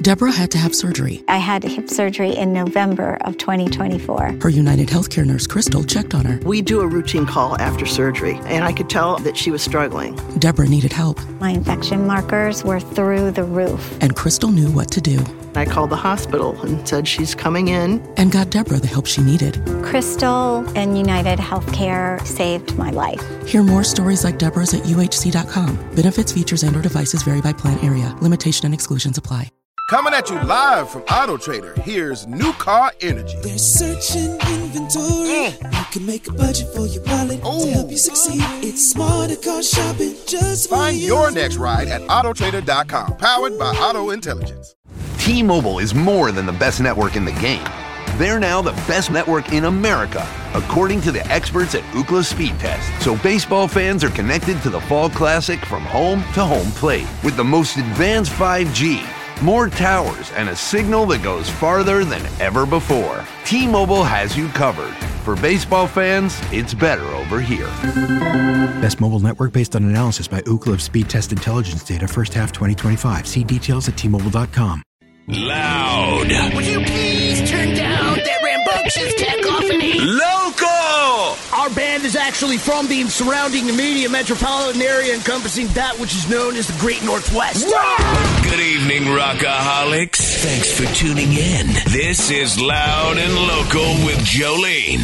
Deborah had to have surgery. I had hip surgery in November of 2024. Her United Healthcare nurse, Crystal, checked on her. We do a routine call after surgery, and I could tell that she was struggling. Deborah needed help. My infection markers were through the roof. And Crystal knew what to do. I called the hospital and said she's coming in. And got Deborah the help she needed. Crystal and United Healthcare saved my life. Hear more stories like Deborah's at uhc.com. Benefits, features, and/or devices vary by plan area. Limitation and exclusions apply. Coming at you live from Auto Trader, here's New Car Energy. They're searching inventory. You can make a budget for your wallet to help you succeed. It's smarter car shopping just for you. Find your next ride at autotrader.com, powered by Auto Intelligence. T-Mobile is more than the best network in the game. They're now the best network in America, according to the experts at Ookla Speed Test. So baseball fans are connected to the Fall Classic from home to home plate with the most advanced 5G, more towers, and a signal that goes farther than ever before. T-Mobile has you covered. For baseball fans, it's better over here. Best mobile network based on analysis by Ookla of Speed Test Intelligence data first half 2025. See details at T-Mobile.com. Loud. Would you please turn down that rambunctious cacophony? Local. Our band is actually from the surrounding immediate metropolitan area encompassing that which is known as the Great Northwest. Good evening, Rockaholics. Thanks for tuning in. This is Loud and Local with Jolene.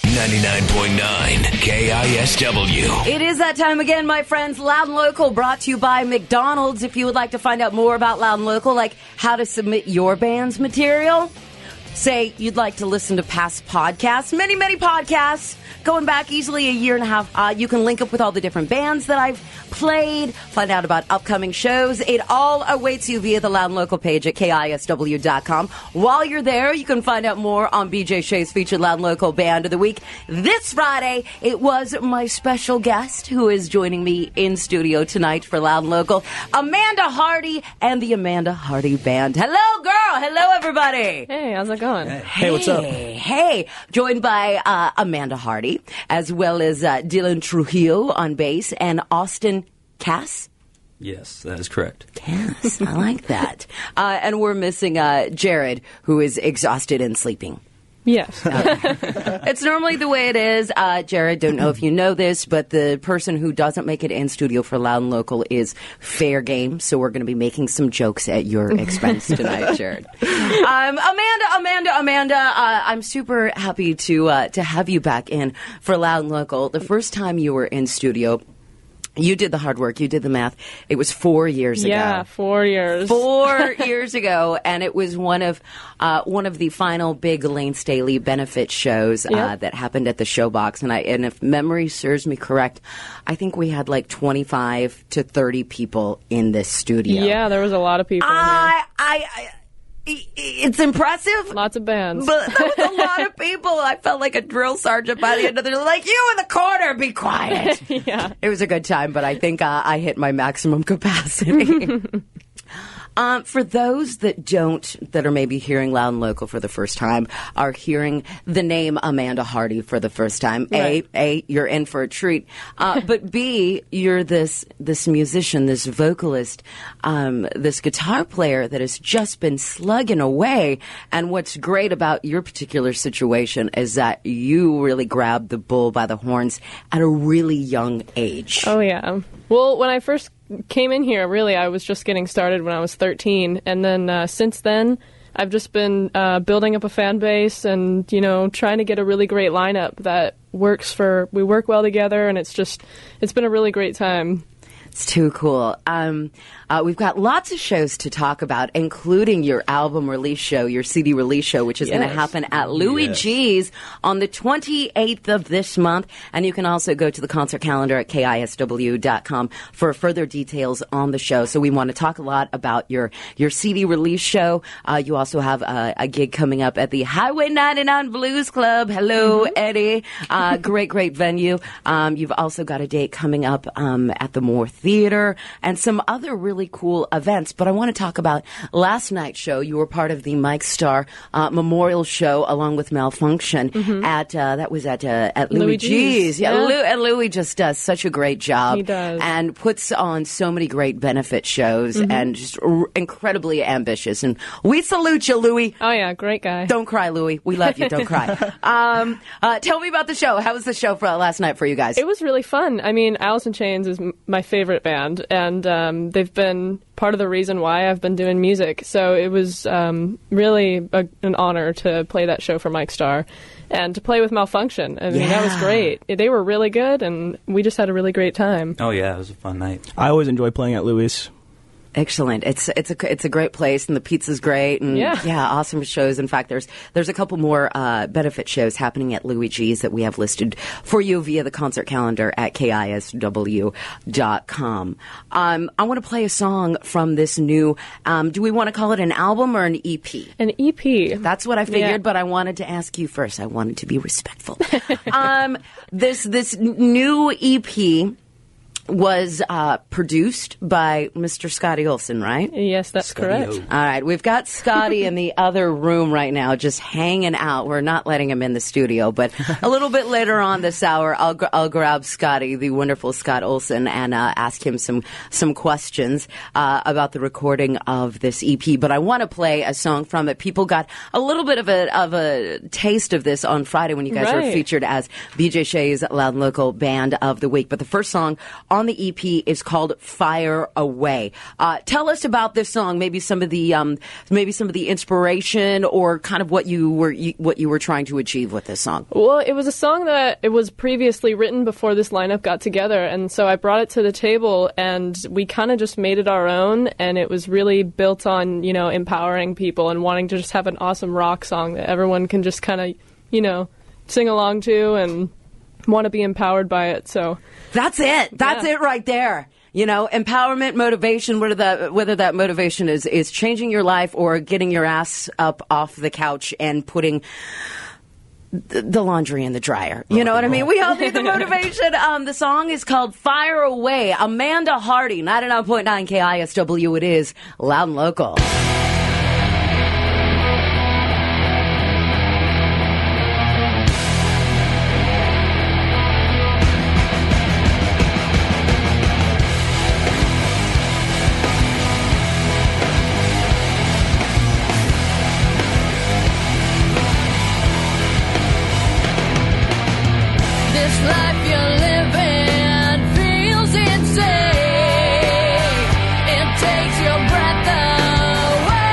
99.9 KISW. It is that time again, my friends. Loud and Local, brought to you by McDonald's. If you would like to find out more about Loud and Local, like how to submit your band's material, say you'd like to listen to past podcasts, many podcasts, going back easily a year and a half. You can link up with all the different bands that I've played, find out about upcoming shows. It all awaits you via the Loud and Local page at KISW.com. While you're there, you can find out more on BJ Shea's featured Loud and Local Band of the Week. This Friday, it was my special guest who is joining me in studio tonight for Loud and Local, Amanda Hardy and the Amanda Hardy Band. Hello, girl. Hello, everybody. Hey, how's it going? Hey, what's up? Hey, joined by Amanda Hardy, as well as Dylan Trujillo on bass, and Austin Cass. Yes, that is correct. Cass, I like that. And we're missing Jared, who is exhausted and sleeping. Yes. It's normally the way it is. Jared, don't know if you know this, but the person who doesn't make it in studio for Loud and Local is fair game, so we're going to be making some jokes at your expense tonight, Jared. Amanda, I'm super happy to have you back in for Loud and Local. The first time you were in studio, you did the hard work. You did the math. It was 4 years ago. Yeah, 4 years. 4 years ago, and it was one of the final big Elaine Staley benefit shows that happened at the Showbox. And if memory serves me correct, I think we had like 25 to 30 people in this studio. Yeah, there was a lot of people. It's impressive. Lots of bands. But there was a lot of people. I felt like a drill sergeant by the end of the day. Like, you in the corner, be quiet. Yeah. It was a good time, but I think I hit my maximum capacity. For those that are maybe hearing Loud and Local for the first time, are hearing the name Amanda Hardy for the first time, right. A, you're in for a treat. But B, you're this musician, this vocalist, this guitar player that has just been slugging away. And what's great about your particular situation is that you really grabbed the bull by the horns at a really young age. Oh, yeah. Well, when I first came in here, really, I was just getting started when I was 13. And then since then, I've just been building up a fan base and, trying to get a really great lineup that we work well together. And it's been a really great time. It's too cool. We've got lots of shows to talk about, including your album release show, your CD release show, which is going to happen at Louis G's on the 28th of this month. And you can also go to the concert calendar at KISW.com for further details on the show. So we want to talk a lot about your CD release show. You also have a gig coming up at the Highway 99 Blues Club. Hello, Eddie. Great venue. You've also got a date coming up at the Moore Theater Theater, and some other really cool events. But I want to talk about last night's show. You were part of the Mike Starr Memorial Show along with Malfunction at Louis G's. Yeah, and Louis just does such a great job. He does. And puts on so many great benefit shows and just incredibly ambitious. And we salute you, Louis. Oh, yeah, great guy. Don't cry, Louis. We love you. Don't cry. Tell me about the show. How was the show for last night for you guys? It was really fun. I mean, Alice in Chains is my favorite band, and they've been part of the reason why I've been doing music. So it was really an honor to play that show for Mike Starr and to play with Malfunction. I mean, that was great. They were really good, and we just had a really great time. Oh, yeah, it was a fun night. I always enjoy playing at Louis. Excellent. It's a great place, and the pizza's great, and awesome shows. In fact, there's a couple more benefit shows happening at Louis G's that we have listed for you via the concert calendar at KISW.com. I want to play a song from this new. Do we want to call it an album or an EP? An EP. That's what I figured, but I wanted to ask you first. I wanted to be respectful. This new EP was produced by Mr. Scotty Olson, right? Yes, that's correct. All right, we've got Scotty in the other room right now, just hanging out. We're not letting him in the studio, but a little bit later on this hour, I'll grab Scotty, the wonderful Scott Olson, and ask him some questions about the recording of this EP. But I want to play a song from it. People got a little bit of a taste of this on Friday when you guys were featured as BJ Shea's Loud and Local Band of the Week. But the first song on the EP is called Fire Away. Tell us about this song, maybe some of the inspiration or kind of what you were trying to achieve with this song. Well, it was a song that it was previously written before this lineup got together, and so I brought it to the table, and we kind of just made it our own, and it was really built on, empowering people and wanting to just have an awesome rock song that everyone can just kind of, sing along to and want to be empowered by it. So that's it. That's it right there. Empowerment, motivation, whether that motivation is changing your life or getting your ass up off the couch and putting the laundry in the dryer. You know what I mean? We all need the motivation. The song is called Fire Away. Amanda Hardy, 99.9 KISW. It is Loud and Local. It takes your breath away.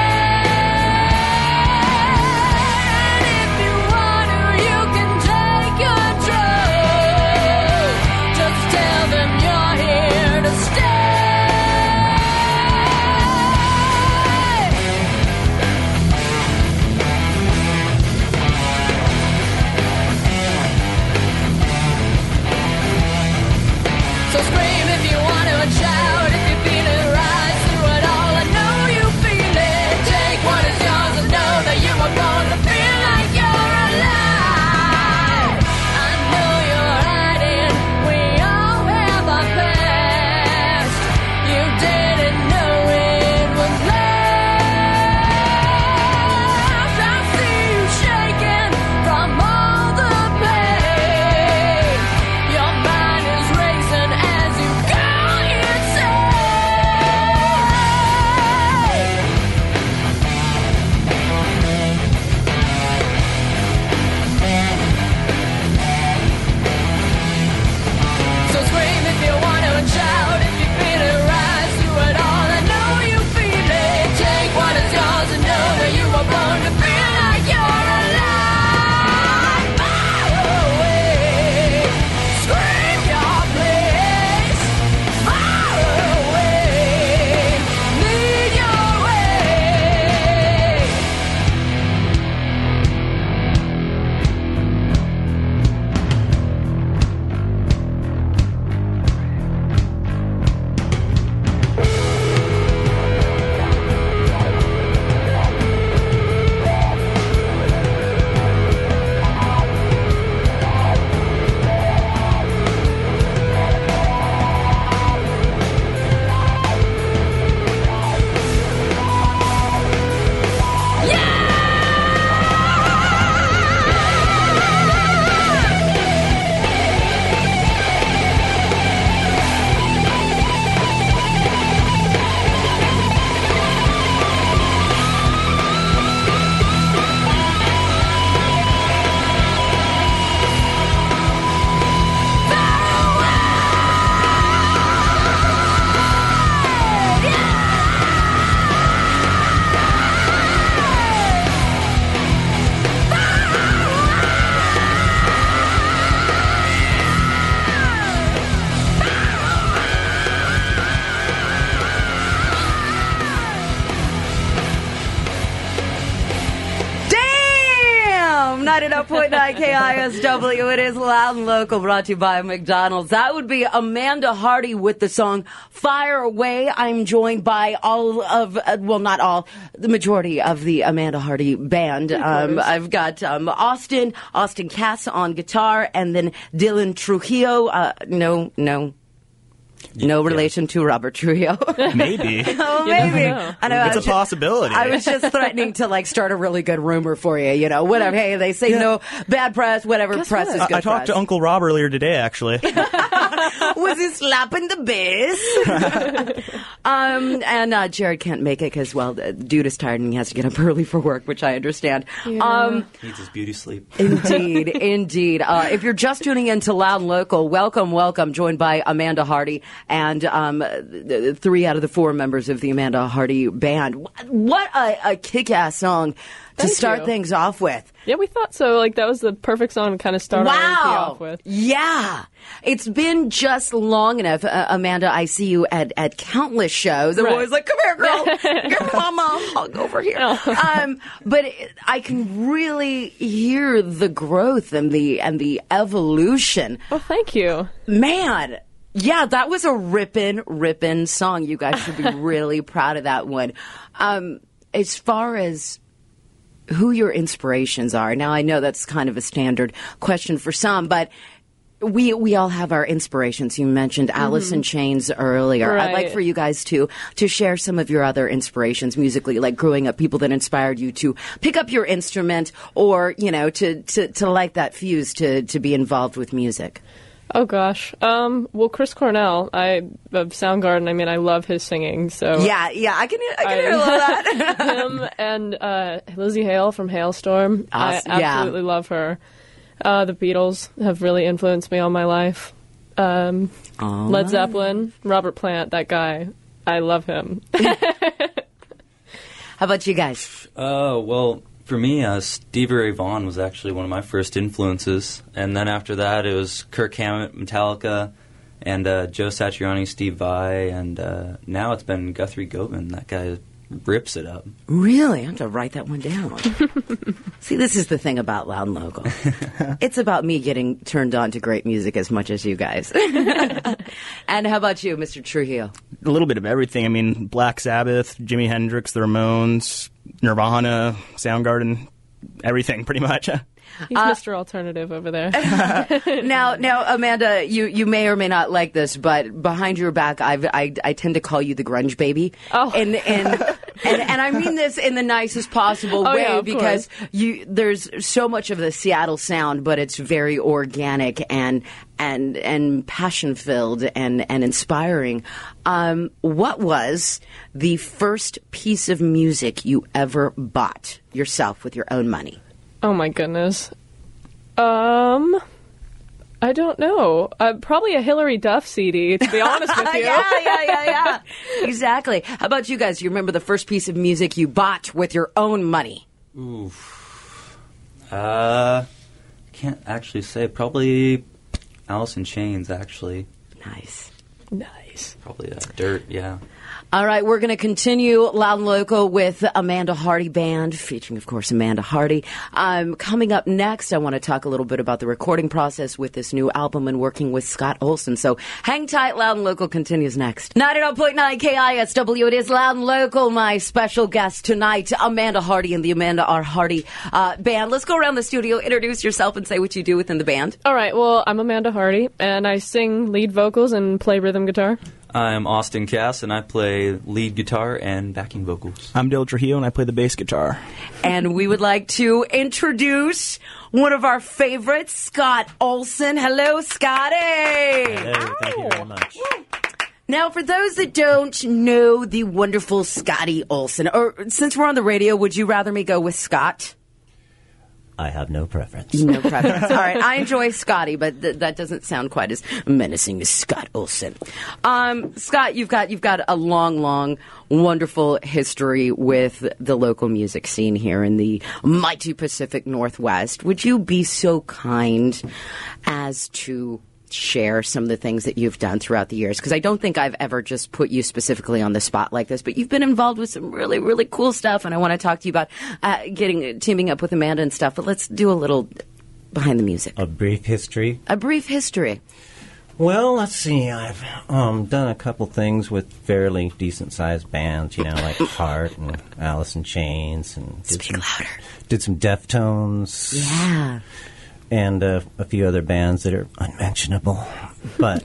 99.9 KISW. It is Loud and Local, brought to you by McDonald's. That would be Amanda Hardy with the song Fire Away. I'm joined by all of, well, not all, the majority of the Amanda Hardy band. I've got Austin Cass on guitar, and then Dylan Trujillo. No relation to Robert Trujillo. Maybe. Oh, maybe. I know, it's a possibility. I was just threatening to start a really good rumor for you. Whatever. Hey, they say no bad press. Whatever. Guess press what? is good. I talked to Uncle Rob earlier today, actually. Was he slapping the bass? And Jared can't make it because, well, the dude is tired and he has to get up early for work, which I understand. Yeah. Needs his beauty sleep. Indeed. If you're just tuning in to Loud and Local, welcome. Joined by Amanda Hardy and 3 out of the 4 members of the Amanda Hardy band. What a kick-ass song to start things off with. Yeah, we thought so. That was the perfect song to kind of start our EP off with. Yeah. It's been just long enough. Amanda, I see you at countless shows. I'm always like, come here, girl. Give mama a hug over here. But I can really hear the growth and the evolution. Oh, thank you. Man. Yeah, that was a rippin' song. You guys should be really proud of that one. As far as who your inspirations are, now I know that's kind of a standard question for some, but we all have our inspirations. You mentioned Alice in Chains earlier. Right. I'd like for you guys to share some of your other inspirations musically, like growing up, people that inspired you to pick up your instrument or, to light that fuse to be involved with music. Oh, gosh. Well, Chris Cornell, of Soundgarden, I love his singing, so... Yeah, I can hear a lot of that. Him and Lizzie Hale from Hailstorm. Awesome. I absolutely love her. The Beatles have really influenced me all my life. Led Zeppelin, Robert Plant, that guy. I love him. How about you guys? Well... For me, Stevie Ray Vaughan was actually one of my first influences. And then after that, it was Kirk Hammett, Metallica, and Joe Satriani, Steve Vai, and now it's been Guthrie Govan. That guy rips it up. Really? I have to write that one down. See, this is the thing about Loud and Local. It's about me getting turned on to great music as much as you guys. And how about you, Mr. Trujillo? A little bit of everything. Black Sabbath, Jimi Hendrix, the Ramones, Nirvana, Soundgarden, everything pretty much. He's Mr. Alternative over there. Now, Amanda, you may or may not like this, but behind your back, I tend to call you the grunge baby. Oh, and I mean this in the nicest possible way because there's so much of the Seattle sound, but it's very organic and passion filled and inspiring. What was the first piece of music you ever bought yourself with your own money? Oh my goodness. I don't know. Probably a Hillary Duff CD, to be honest with you. Yeah. Exactly. How about you guys? Do you remember the first piece of music you bought with your own money? Oof. Can't actually say. Probably Alice in Chains, actually. Nice. Probably Dirt, yeah. All right, we're going to continue Loud and Local with Amanda Hardy Band, featuring, of course, Amanda Hardy. Coming up next, I want to talk a little bit about the recording process with this new album and working with Scott Olson. So hang tight, Loud and Local continues next. 99.9 KISW, it is Loud and Local. My special guest tonight, Amanda Hardy and the Amanda R. Hardy Band. Let's go around the studio, introduce yourself, and say what you do within the band. All right, well, I'm Amanda Hardy, and I sing lead vocals and play rhythm guitar. I'm Austin Cass, and I play lead guitar and backing vocals. I'm Dylan Trujillo, and I play the bass guitar. And we would like to introduce one of our favorites, Scott Olson. Hello, Scotty! Hello, thank you very much. Now, for those that don't know the wonderful Scotty Olson, or since we're on the radio, would you rather me go with Scott? I have no preference. No preference. All right. I enjoy Scotty, but that doesn't sound quite as menacing as Scott Olson. Scott, you've got a long, wonderful history with the local music scene here in the mighty Pacific Northwest. Would you be so kind as to share some of the things that you've done throughout the years? Because I don't think I've ever just put you specifically on the spot like this, but you've been involved with some really, really cool stuff, and I want to talk to you about teaming up with Amanda and stuff. But let's do a little behind the music. A brief history. A brief history. Well, let's see. I've done a couple things with fairly decent-sized bands, like Heart and Alice in Chains, and did some Deftones. Yeah. And a few other bands that are unmentionable. But,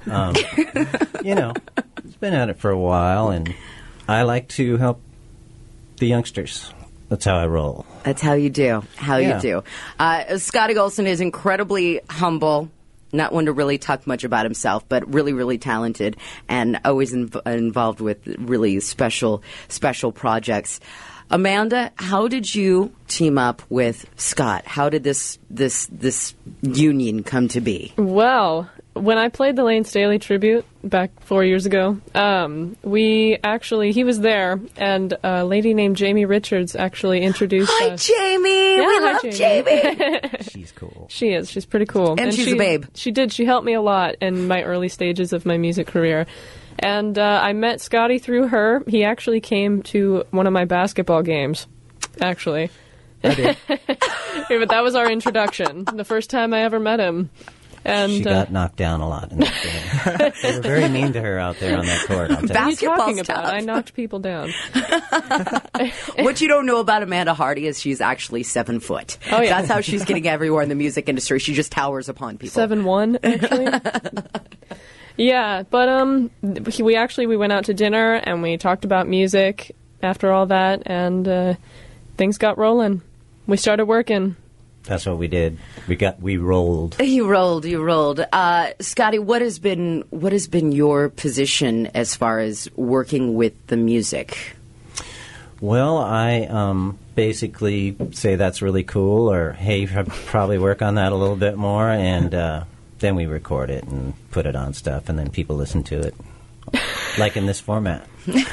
it's been at it for a while, and I like to help the youngsters. That's how I roll. That's how you do. You do. Scotty Olson is incredibly humble. Not one to really talk much about himself, but really, really talented and always involved with really special projects. Amanda, how did you team up with Scott? How did this union come to be? Well, when I played the Lane Staley tribute back 4 years ago, he was there, and a lady named Jamie Richards actually introduced us. Jamie! Yeah, we love Jamie! She's cool. She is. She's pretty cool. And she's a babe. She did. She helped me a lot in my early stages of my music career. And I met Scotty through her. He actually came to one of my basketball games, actually. I did. Yeah, but that was our introduction, the first time I ever met him. And she got knocked down a lot in that game. They were very mean to her out there on that court. I'll tell you. What are you talking about? I knocked people down. What you don't know about Amanda Hardy is she's actually 7 foot. Oh, yeah. That's how she's getting everywhere in the music industry. She just towers upon people. 7'1", actually. Yeah, but we went out to dinner and we talked about music after all that, and things got rolling. We started working. That's what we did. We rolled. You rolled. Scotty, what has been your position as far as working with the music? Well, I basically say that's really cool, or hey, probably work on that a little bit more, and then we record it and put it on stuff, and then people listen to it, like in this format.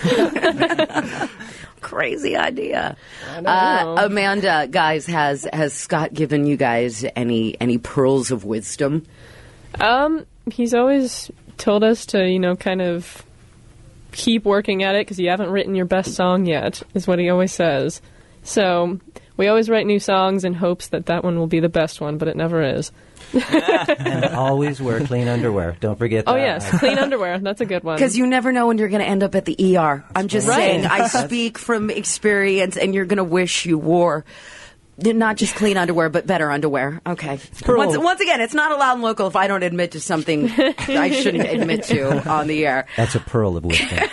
Crazy idea. Amanda, guys, has Scott given you guys any pearls of wisdom? He's always told us to, kind of keep working at it because you haven't written your best song yet, is what he always says. So we always write new songs in hopes that one will be the best one, but it never is. And always wear clean underwear. Don't forget that. Oh, yes. Clean underwear. That's a good one. Because you never know when you're going to end up at the ER. I'm just saying, I speak from experience, and you're going to wish you wore not just clean underwear, but better underwear. Okay. Once again, it's not allowed in local if I don't admit to something I shouldn't admit to on the air. That's a pearl of wisdom.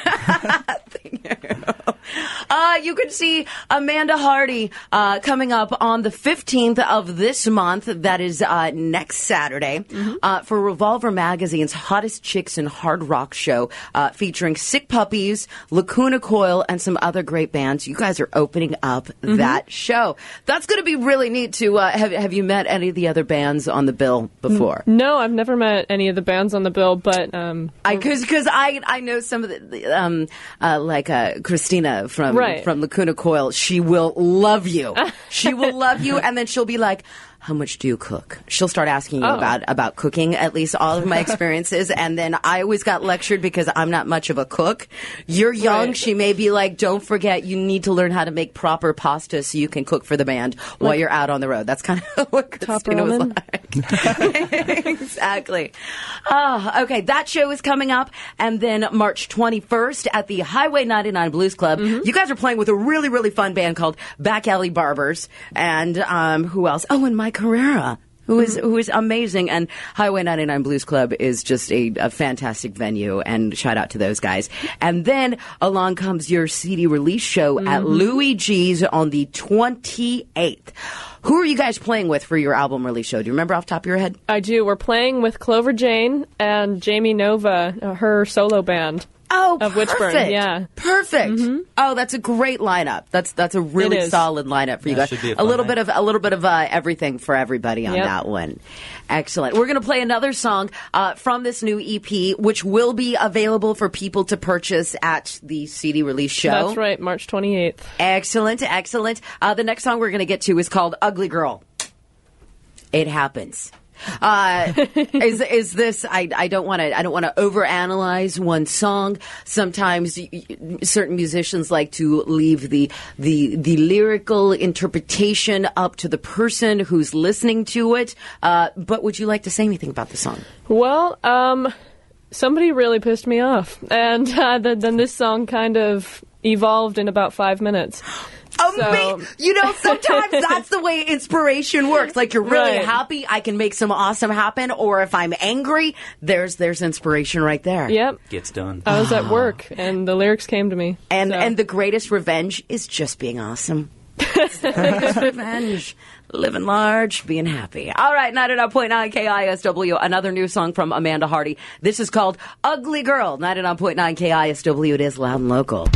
You can see Amanda Hardy coming up on the 15th of this month. That is next Saturday for Revolver Magazine's Hottest Chicks in Hard Rock show featuring Sick Puppies, Lacuna Coil, and some other great bands. You guys are opening up that show. That's going to be really neat to have you met any of the other bands on the bill before? No, I've never met any of the bands on the bill, but because I know some of the like Christina from Lacuna Coil. She will love you. She will love you, and then she'll be like, how much do you cook? She'll start asking you about cooking, at least all of my experiences. And then I always got lectured because I'm not much of a cook. You're young. Right. She may be like, don't forget, you need to learn how to make proper pasta so you can cook for the band while you're out on the road. That's kind of what Christina was like. Exactly. Okay, that show is coming up. And then March 21st at the Highway 99 Blues Club. You guys are playing with a really, really fun band called Back Alley Barbers. And who else? Oh, and Mike Herrera, who is amazing. And Highway 99 Blues Club is just a fantastic venue, and shout out to those guys. And then along comes your CD release show at Louis G's on the 28th. Who are you guys playing with for your album release show? Do you remember off the top of your head? I do. We're playing with Clover Jane and Jamie Nova, her solo band. Oh, of perfect. Witchburn, yeah. Perfect. Oh, that's a great lineup. That's a really solid lineup for you guys. A little bit of everything for everybody on that one. Excellent. We're going to play another song from this new EP, which will be available for people to purchase at the CD release show. That's right, March 28th. Excellent. The next song we're going to get to is called Ugly Girl. It happens. Is this? I don't want to overanalyze one song. Sometimes certain musicians like to leave the lyrical interpretation up to the person who's listening to it. But would you like to say anything about the song? Well, somebody really pissed me off, and then this song kind of evolved in about 5 minutes. Sometimes that's the way inspiration works. Like, you're really happy, I can make some awesome happen. Or if I'm angry, there's inspiration right there. Yep. Gets done. I was at work, and the lyrics came to me. And the greatest revenge is just being awesome. That's the greatest revenge. Living large, being happy. All right, 99.9 KISW. Another new song from Amanda Hardy. This is called Ugly Girl. 99.9 KISW. It is Loud and Local.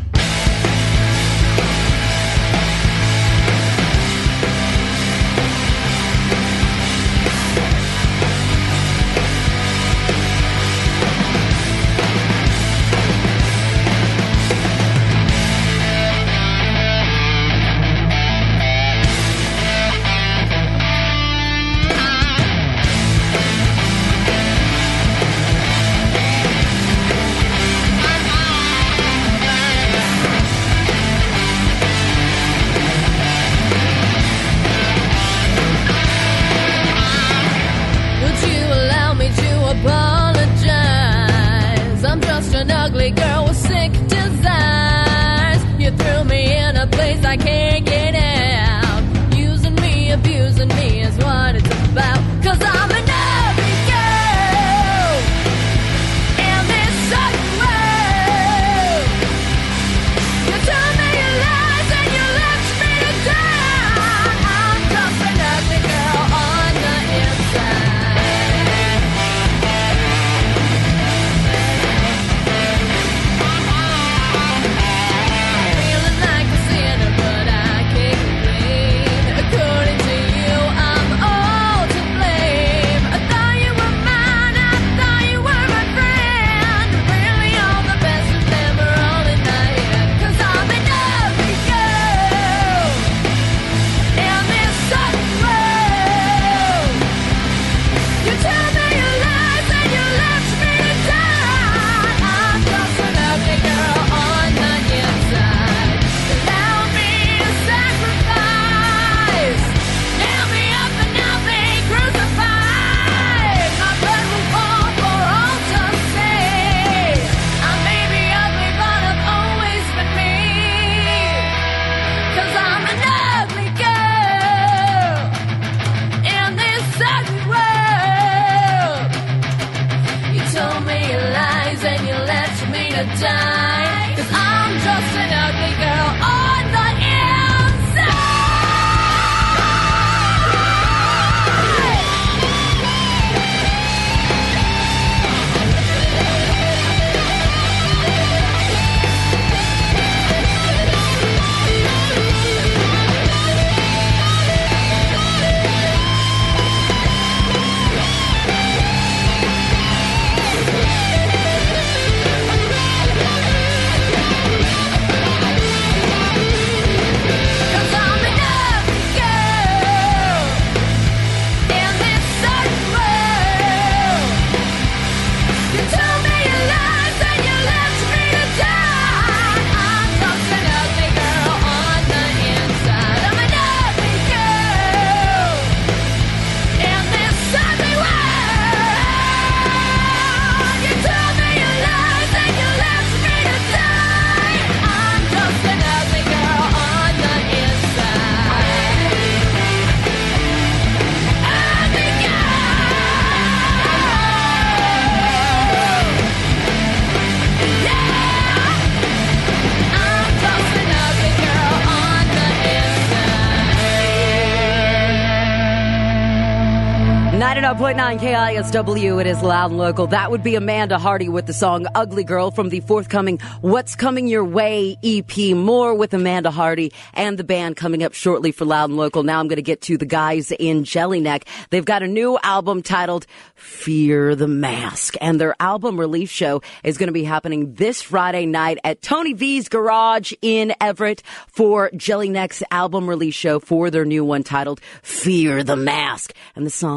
.9 KISW, it is Loud and Local. That would be Amanda Hardy with the song Ugly Girl from the forthcoming What's Coming Your Way EP. More with Amanda Hardy and the band coming up shortly for Loud and Local. Now I'm going to get to the guys in Jellyneck. They've got a new album titled Fear the Mask, and their album release show is going to be happening this Friday night at Tony V's Garage in Everett for Jellyneck's album release show for their new one titled Fear the Mask. And the song, one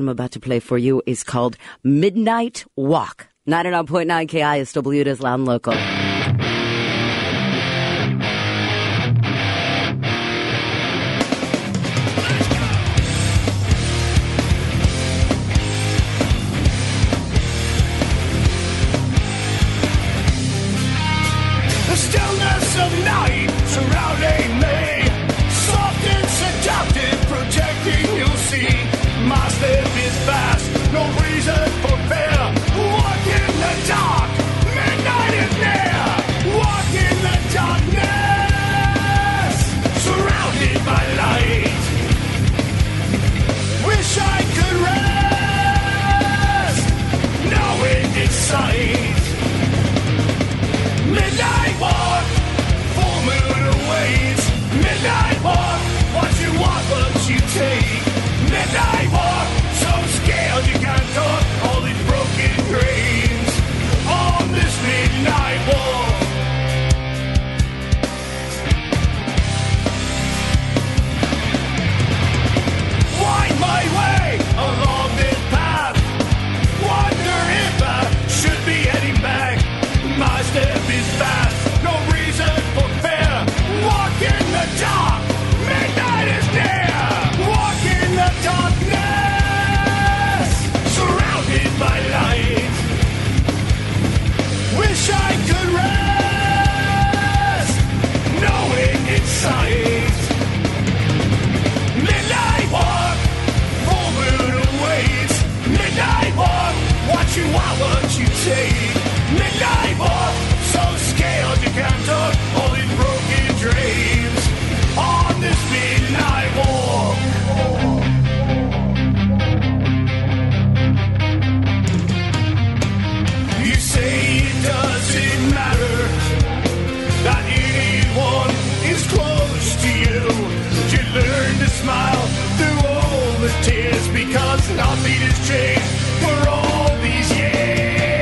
I'm about to play for you is called Midnight Walk. 99.9 KISW, it is Loud and Local. The stillness of night surrounding me, soft and seductive, protecting, you'll see. My step is fast, no reason for fear. Walk in the dark, midnight is near. Walk in the darkness, surrounded by light. Wish I could rest, knowing it's sight. Midnight walk, full moon awaits. Midnight walk, what you want, what you take. Midnight walk, so scared you can't talk. All these broken dreams on this midnight walk. Wind my way along this path. Wonder if I should be heading back. My step is fast, no reason for fear. Walk in the dark, midnight is near. Walk in the darkness, surrounded by light. Wish I could rest, knowing it's sight. Midnight walk, full moon awaits. Midnight walk, what you want, what you take. Midnight walk, so scared you can't talk. All these broken dreams on this midnight walk. You say it doesn't matter that anyone is close to you. You learn to smile through all the tears because nothing has changed for all these years.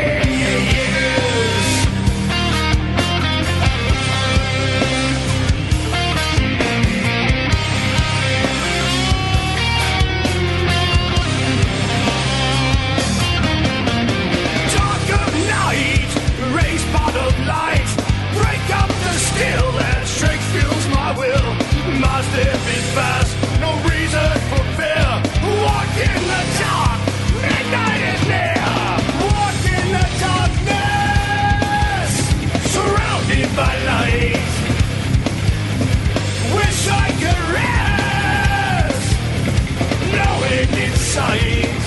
My step is fast, no reason for fear. Walk in the dark, midnight is near. Walk in the darkness, surrounded by light. Wish I could rest, knowing it's sight.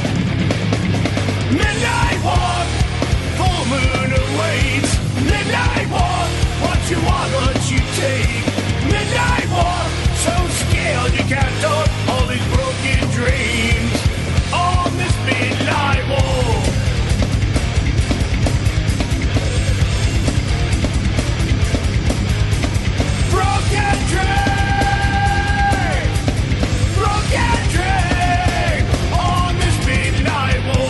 Midnight walk, full moon awaits. Midnight walk, what you want, what you take. Midnight walk, so scared you can't talk. All these broken dreams on this midnight walk. Broken dream, broken dream on this midnight walk.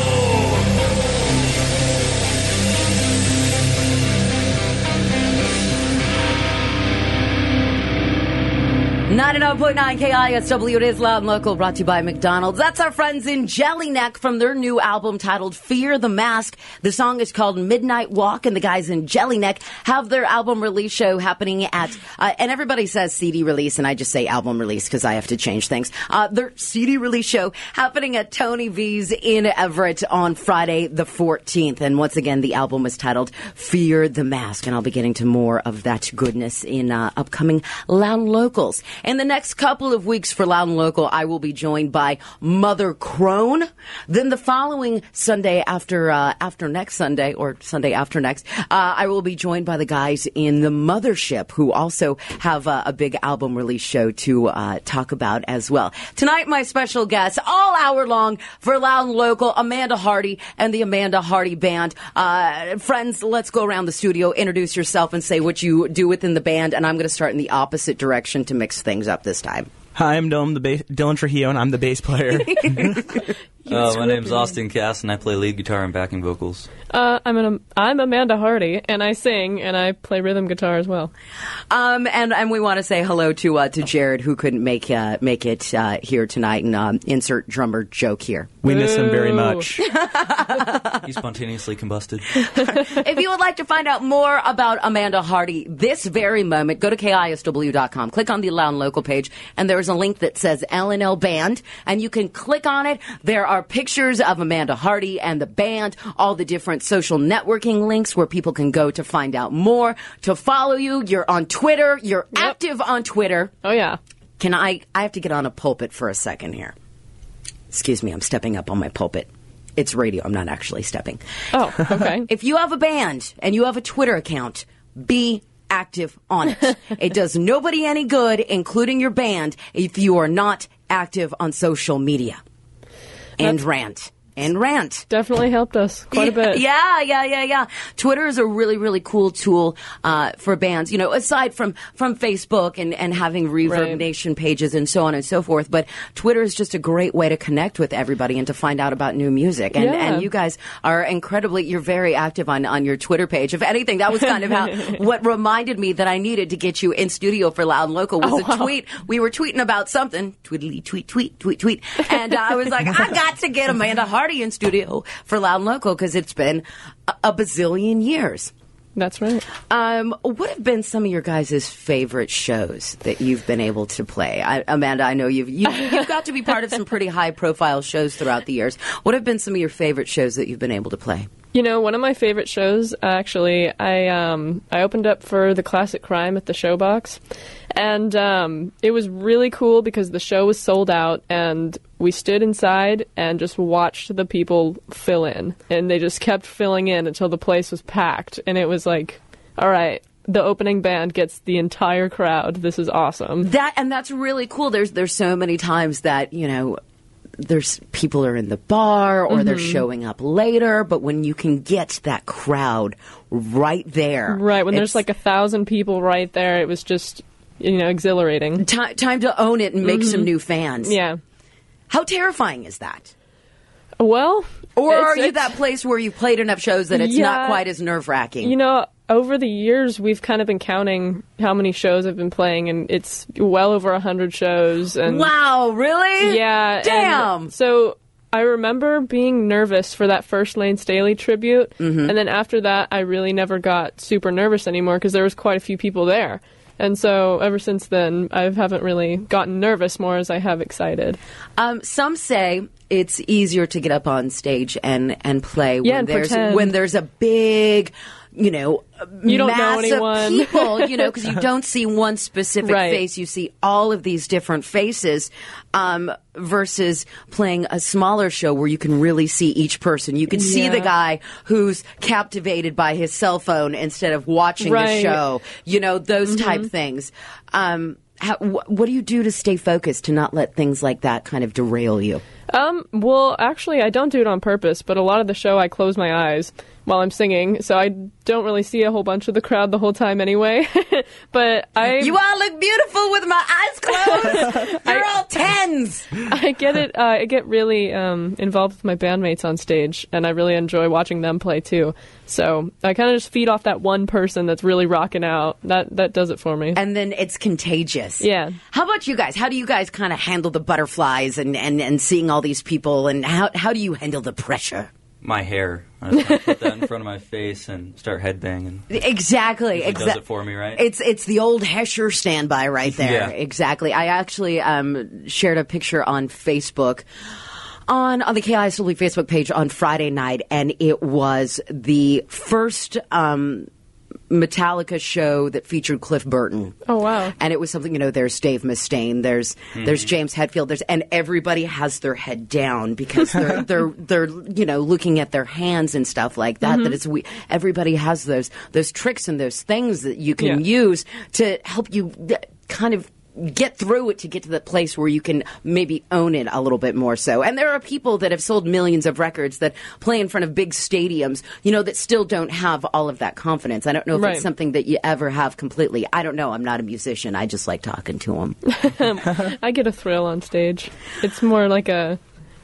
99.9 KISW, it is Loud and Local, brought to you by McDonald's. That's our friends in Jellyneck from their new album titled Fear the Mask. The song is called Midnight Walk, and the guys in Jellyneck have their album release show happening at, and everybody says CD release, and I just say album release because I have to change things. Their CD release show happening at Tony V's in Everett on Friday the 14th. And once again, the album is titled Fear the Mask, and I'll be getting to more of that goodness in upcoming Loud and Locals. In the next couple of weeks for Loud and Local, I will be joined by Mother Crone. Then the following Sunday after next Sunday, or Sunday after next, I will be joined by the guys in the Mothership, who also have a big album release show to talk about as well. Tonight, my special guest, all hour long for Loud and Local, Amanda Hardy and the Amanda Hardy Band. Friends, let's go around the studio, introduce yourself, and say what you do within the band. And I'm going to start in the opposite direction to mix things up this time. Hi, I'm Dylan Trujillo, and I'm the bass player. My name's Austin Cass, and I play lead guitar and backing vocals. I'm Amanda Hardy, and I sing, and I play rhythm guitar as well. And we want to say hello to Jared, who couldn't make it here tonight, and insert drummer joke here. We miss him very much. He spontaneously combusted. If you would like to find out more about Amanda Hardy this very moment, go to KISW.com. Click on the Loud and Local page, and there's a link that says L&L Band, and you can click on it. There are pictures of Amanda Hardy and the band, all the different social networking links where people can go to find out more, to follow you. You're on Twitter. You're active on Twitter. Oh, yeah. I have to get on a pulpit for a second here. Excuse me, I'm stepping up on my pulpit. It's radio. I'm not actually stepping. Oh, okay. If you have a band and you have a Twitter account, be active on it. It does nobody any good, including your band, if you are not active on social media. And rant. Definitely helped us quite a bit. Yeah. Twitter is a really, really cool tool for bands, you know, aside from Facebook and having Reverb Nation pages and so on and so forth. But Twitter is just a great way to connect with everybody and to find out about new music. And you guys are you're very active on your Twitter page. If anything, that was kind of what reminded me that I needed to get you in studio for Loud and Local was a tweet. We were tweeting about something. Tweetly, tweet. And I was like, I got to get Amanda Hardy in studio for Loud and Local because it's been a bazillion years. That's right. What have been some of your guys' favorite shows that you've been able to play? Amanda, I know you've got to be part of some pretty high-profile shows throughout the years. What have been some of your favorite shows that you've been able to play? You know, one of my favorite shows, actually, I opened up for the Classic Crime at the Showbox, and it was really cool because the show was sold out, and we stood inside and just watched the people fill in, and they just kept filling in until the place was packed, and it was like, all right, the opening band gets the entire crowd. This is awesome. That's really cool. There's so many times that, you know, there's people are in the bar or they're showing up later, but when you can get that crowd right there. Right, when there's like 1,000 people right there, it was just, you know, exhilarating. Time to own it and make some new fans. Yeah. How terrifying is that? Well, or are you that place where you've played enough shows that it's not quite as nerve-wracking? You know, over the years, we've kind of been counting how many shows I've been playing, and it's well over 100 shows. And wow, really? Yeah. Damn. So I remember being nervous for that first Lane Staley tribute, and then after that, I really never got super nervous anymore because there was quite a few people there. And so ever since then, I haven't really gotten nervous more as I have excited. Some say it's easier to get up on stage and play when there's a big, you know, you don't mass know anyone. Of people, you know, because you don't see one specific face. You see all of these different faces versus playing a smaller show where you can really see each person. You can see the guy who's captivated by his cell phone instead of watching the show. You know, those type things. What do you do to stay focused, to not let things like that kind of derail you? Well, actually, I don't do it on purpose, but a lot of the show I close my eyes while I'm singing, so I don't really see a whole bunch of the crowd the whole time anyway. But You all look beautiful with my eyes closed! You're all tens! I get really involved with my bandmates on stage, and I really enjoy watching them play too. So I kind of just feed off that one person that's really rocking out. That does it for me. And then it's contagious. Yeah. How about you guys? How do you guys kind of handle the butterflies and seeing all these people, and how do you handle the pressure? My hair. I just kind of put that in front of my face and start headbanging. Exactly. It does it for me, right? It's the old Hesher standby right there. Yeah. Exactly. I actually shared a picture on Facebook on the KISW Facebook page on Friday night, and it was the first Metallica show that featured Cliff Burton. Oh, wow. And it was something, you know, there's Dave Mustaine, there's James Hetfield, and everybody has their head down because they're you know, looking at their hands and stuff like that. That it's everybody has those tricks and those things that you can use to help you kind of get through it, to get to the place where you can maybe own it a little bit more so. And there are people that have sold millions of records that play in front of big stadiums, you know, that still don't have all of that confidence. I don't know if it's something that you ever have completely. I don't know. I'm not a musician. I just like talking to them. I get a thrill on stage. It's more like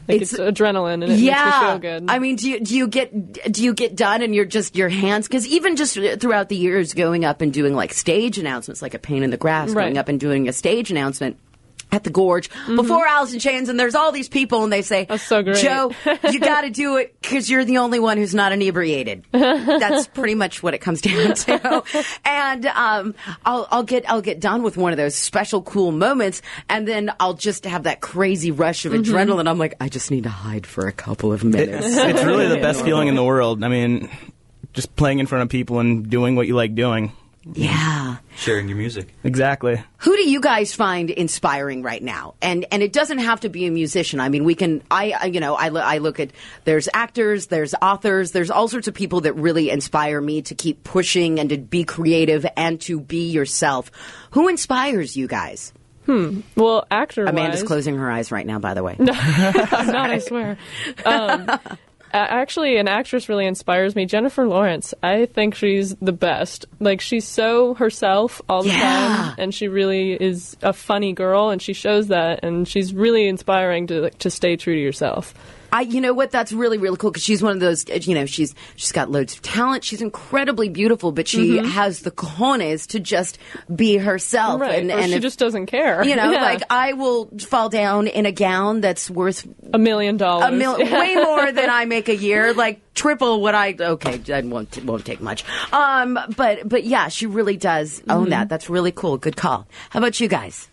Like it's adrenaline, and it makes me feel good. I mean, do you get done and your hands? Because even just throughout the years, going up and doing like stage announcements, like a Pain in the Grass, going up and doing a stage announcement at the Gorge before Alice in Chains, and there's all these people, and they say, "That's so great, Joe, you got to do it because you're the only one who's not inebriated." That's pretty much what it comes down to. And I'll get done with one of those special cool moments, and then I'll just have that crazy rush of adrenaline. I'm like, I just need to hide for a couple of minutes. It's really the best feeling in the world. I mean, just playing in front of people and doing what you like doing. Yeah. Sharing your music. Exactly. Who do you guys find inspiring right now? And it doesn't have to be a musician. I mean, I look at, there's actors, there's authors, there's all sorts of people that really inspire me to keep pushing and to be creative and to be yourself. Who inspires you guys? Well, actor-wise... Amanda's closing her eyes right now, by the way. No, I'm not, I swear. Actually, an actress really inspires me. Jennifer Lawrence. I think she's the best. Like, she's so herself all the time, and she really is a funny girl, and she shows that, and she's really inspiring to stay true to yourself. You know what? That's really, really cool because she's one of those, she's got loads of talent. She's incredibly beautiful, but she has the cojones to just be herself. Right. And she just doesn't care. Like I will fall down in a gown that's worth $1 million. Way more than I make a year. Like triple what I won't take much. But yeah, she really does own that. That's really cool. Good call. How about you guys?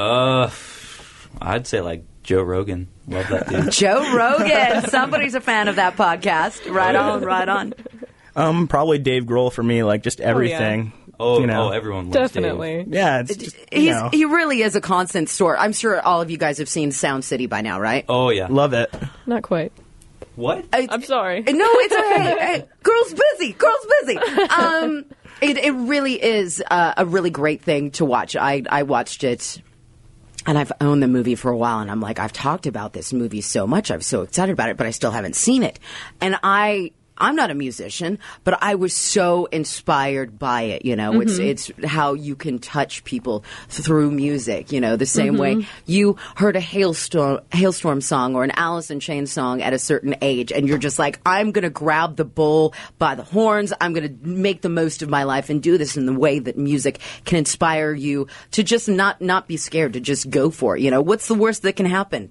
I'd say like Joe Rogan. Love that dude. Joe Rogan. Somebody's a fan of that podcast. Right on. Probably Dave Grohl for me. Like just everything. Everyone loves Definitely. Dave. Yeah, it's just, he really is a constant store. I'm sure all of you guys have seen Sound City by now, right? Oh yeah, love it. Not quite. What? I'm sorry. No, it's okay. Hey, girl's busy. It really is a really great thing to watch. I watched it. And I've owned the movie for a while, and I'm like, I've talked about this movie so much. I'm so excited about it, but I still haven't seen it. And I'm not a musician, but I was so inspired by it. It's how you can touch people through music. The same way you heard a Hailstorm song or an Alice in Chains song at a certain age, and you're just like, I'm going to grab the bull by the horns. I'm going to make the most of my life and do this in the way that music can inspire you to just not be scared, to just go for it. What's the worst that can happen?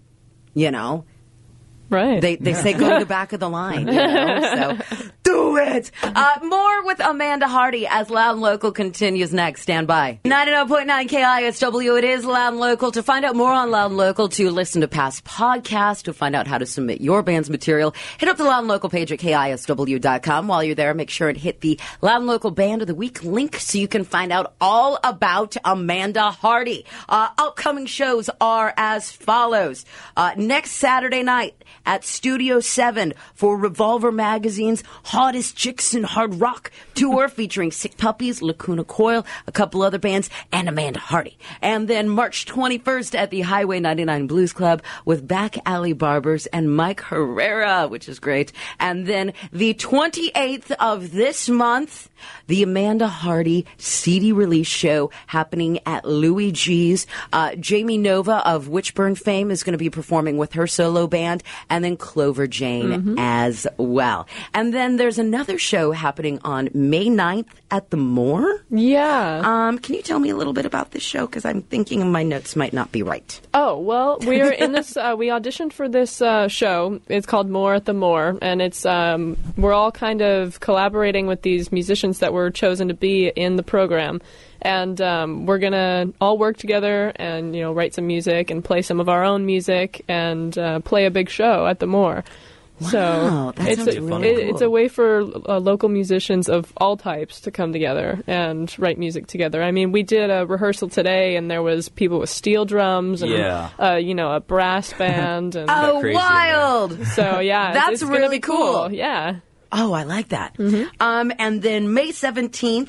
Right. They say go to the back of the line, so do it. More with Amanda Hardy as Loud and Local continues next. Stand by. 99.9 KISW. It is Loud and Local. To find out more on Loud and Local, to listen to past podcasts, to find out how to submit your band's material, hit up the Loud and Local page at KISW.com. While you're there, make sure and hit the Loud and Local Band of the Week link so you can find out all about Amanda Hardy. Upcoming shows are as follows. Next Saturday night at Studio 7 for Revolver Magazine's Hottest Chicks in Hard Rock tour featuring Sick Puppies, Lacuna Coil, a couple other bands, and Amanda Hardy. And then March 21st at the Highway 99 Blues Club with Back Alley Barbers and Mike Herrera, which is great. And then the 28th of this month, the Amanda Hardy CD release show happening at Louis G's. Jamie Nova of Witchburn fame is going to be performing with her solo band, and then Clover Jane as well. And then there's another show happening on May 9th at the Moore. Yeah. Can you tell me a little bit about this show? Because I'm thinking my notes might not be right. Oh, well, we're in this, we auditioned for this show. It's called More at the Moore, and it's, we're all kind of collaborating with these musicians that were chosen to be in the program. And we're going to all work together and, write some music and play some of our own music and play a big show at the Moore. Wow, so it's a way for local musicians of all types to come together and write music together. I mean, we did a rehearsal today, and there was people with steel drums and a brass band. And wild! So yeah, that's it's really gonna be cool. Yeah. Oh, I like that. And then May 17th,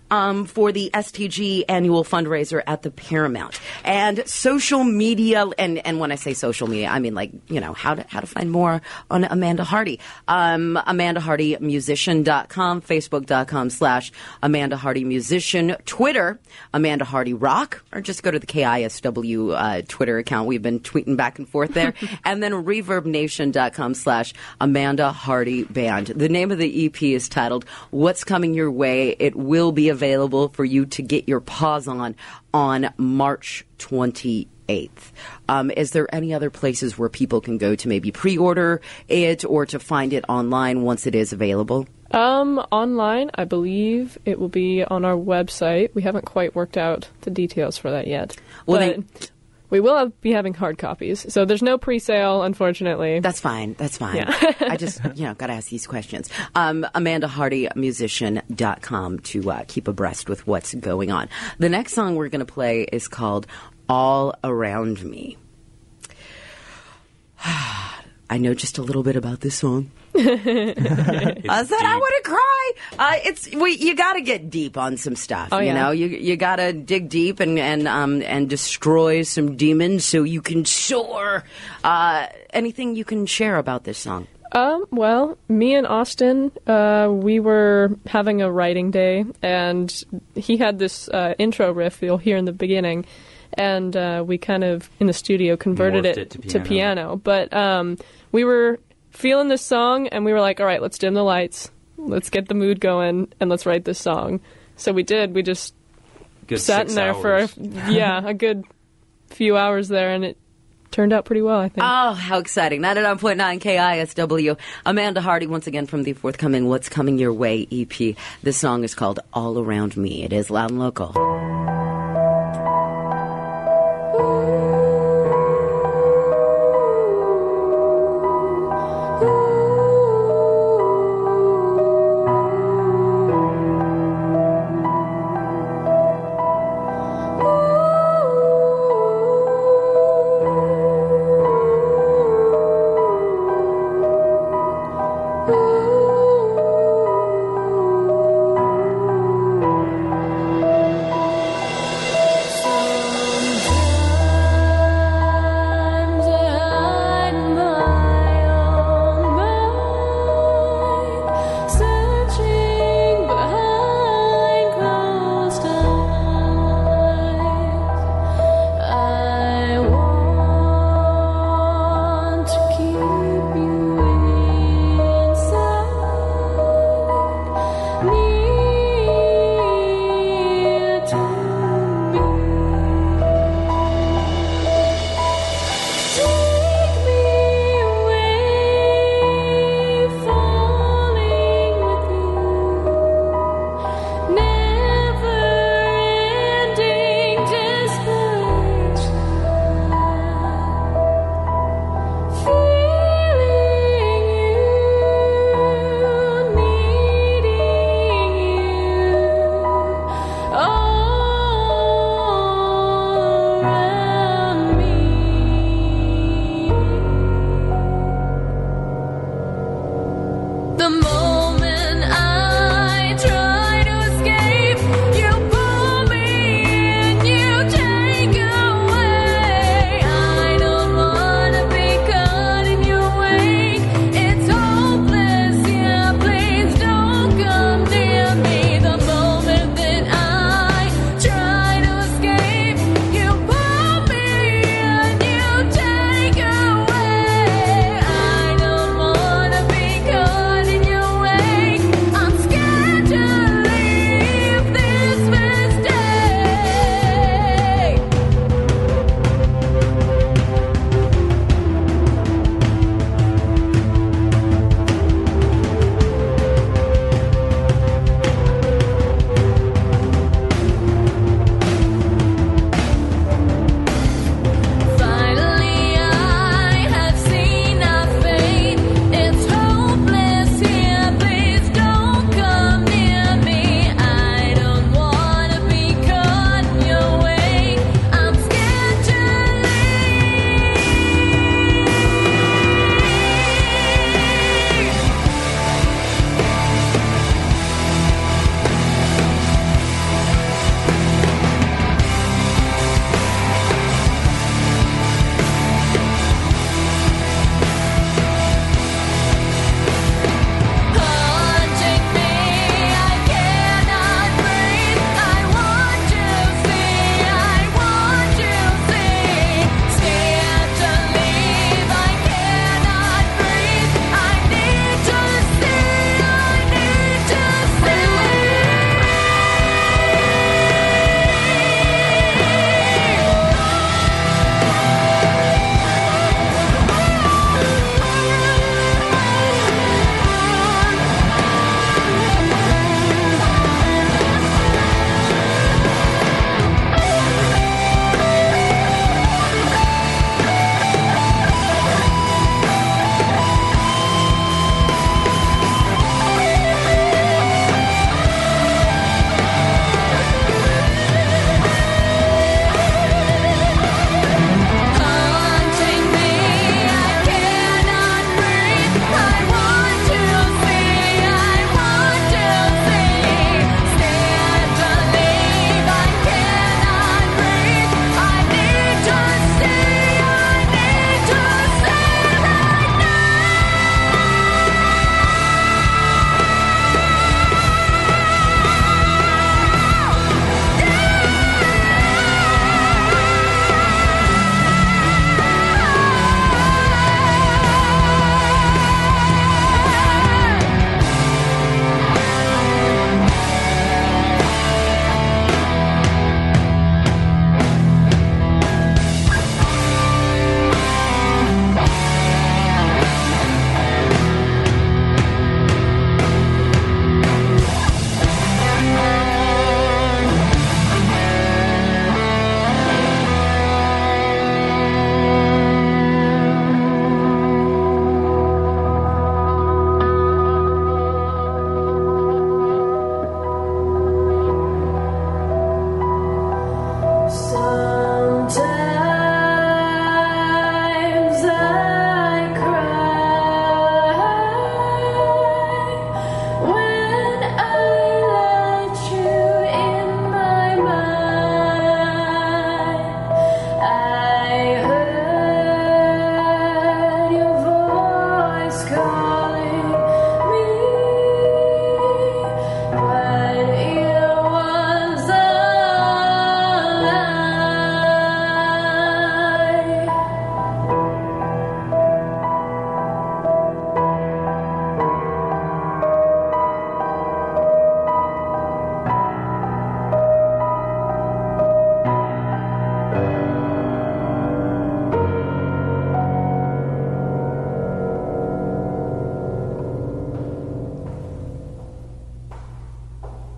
for the STG annual fundraiser at the Paramount. And social media, and when I say social media, I mean how to find more on Amanda Hardy. AmandaHardyMusician.com, Facebook.com/Amanda Hardy Musician, Twitter, Amanda Hardy Rock, or just go to the KISW Twitter account. We've been tweeting back and forth there. And then ReverbNation.com/Amanda Hardy Band. The name of the EP is titled What's Coming Your Way. It will be available for you to get your paws on March 28th. Is there any other places where people can go to maybe pre-order it or to find it online once it is available? Online, I believe it will be on our website. We haven't quite worked out the details for that yet. Well, we will be having hard copies, so there's no pre-sale, unfortunately. That's fine. Yeah. I just, got to ask these questions. AmandaHardyMusician.com to keep abreast with what's going on. The next song we're going to play is called All Around Me. I know just a little bit about this song. I said I want to cry. You got to get deep on some stuff. Oh, yeah. You got to dig deep and destroy some demons so you can soar. Anything you can share about this song? Well, me and Austin, we were having a writing day, and he had this intro riff you'll hear in the beginning, and we kind of in the studio converted it to piano. But we were feeling this song, and we were like, all right, let's dim the lights, let's get the mood going, and let's write this song. So we did. We just sat in there for a good few hours there, and it turned out pretty well, I think. Oh, how exciting. 99.9 KISW. Amanda Hardy, once again, from the forthcoming What's Coming Your Way EP. This song is called All Around Me. It is Loud and Local.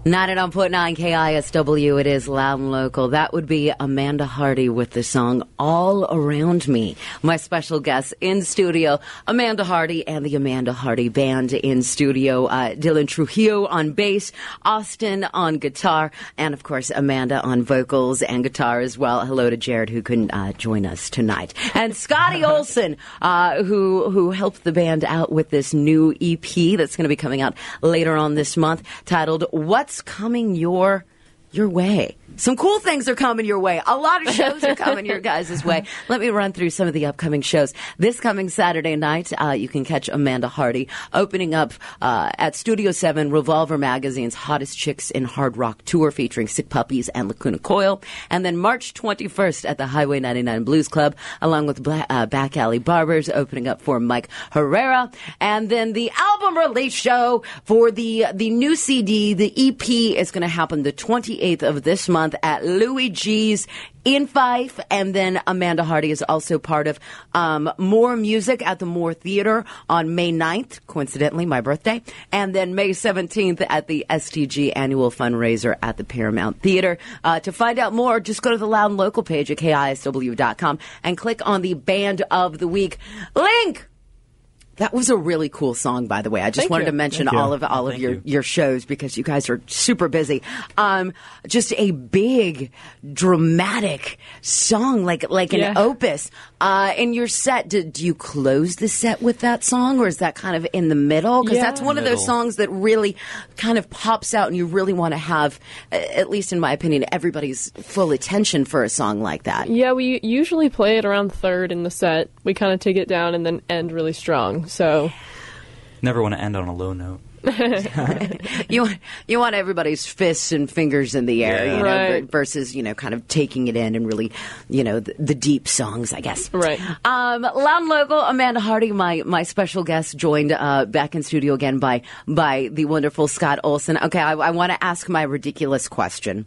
99.9 KISW, it is Loud and Local. That would be Amanda Hardy with the song All Around Me. My special guest in studio, Amanda Hardy and the Amanda Hardy Band in studio. Dylan Trujillo on bass, Austin on guitar, and of course Amanda on vocals and guitar as well. Hello to Jared, who couldn't join us tonight. And Scotty Olson, who helped the band out with this new EP that's going to be coming out later on this month, titled What's Coming Your Way. Some cool things are coming your way. A lot of shows are coming your guys' way. Let me run through some of the upcoming shows. This coming Saturday night, you can catch Amanda Hardy opening up at Studio 7, Revolver Magazine's Hottest Chicks in Hard Rock tour featuring Sick Puppies and Lacuna Coil. And then March 21st at the Highway 99 Blues Club, along with Back Alley Barbers, opening up for Mike Herrera. And then the album release show for the new CD, the EP, is going to happen the 28th of this month at Louis G's in Fife. And then Amanda Hardy is also part of More Music at the Moore Theater on May 9th, coincidentally my birthday, and then May 17th at the STG annual fundraiser at the Paramount Theater. To find out more, just go to the Loud and Local page at KISW.com and click on the Band of the Week link. That was a really cool song, by the way. I just wanted to mention all of your shows because you guys are super busy. Just a big, dramatic song, like an opus. In your set, do you close the set with that song, or is that kind of in the middle? Because that's one of those songs that really kind of pops out, and you really want to have, at least in my opinion, everybody's full attention for a song like that. Yeah, we usually play it around third in the set. We kind of take it down and then end really strong. So, never want to end on a low note. you want everybody's fists and fingers in the air, you know, right. versus, you know, kind of taking it in and really, you know, the deep songs, I guess. Right. Loud and Local, Amanda Hardy, my special guest, joined back in studio again by the wonderful Scott Olson. Okay, I want to ask my ridiculous question.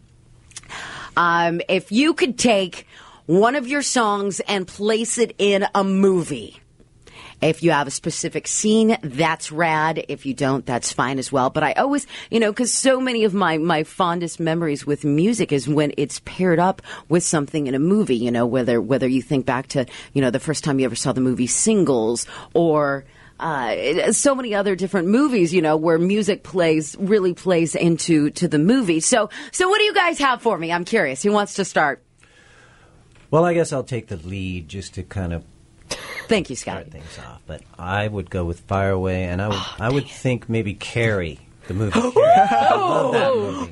If you could take one of your songs and place it in a movie, if you have a specific scene, that's rad. If you don't, that's fine as well. But I always, you know, because so many of my fondest memories with music is when it's paired up with something in a movie, you know, whether you think back to, you know, the first time you ever saw the movie Singles, or so many other different movies, you know, where music really plays into the movie. So what do you guys have for me? I'm curious. Who wants to start? Well, I guess I'll take the lead just to kind of thank you, Scott. Start things off, but I would go with Fire Away, and I would think maybe Carrie, the movie Carrie. I love that movie.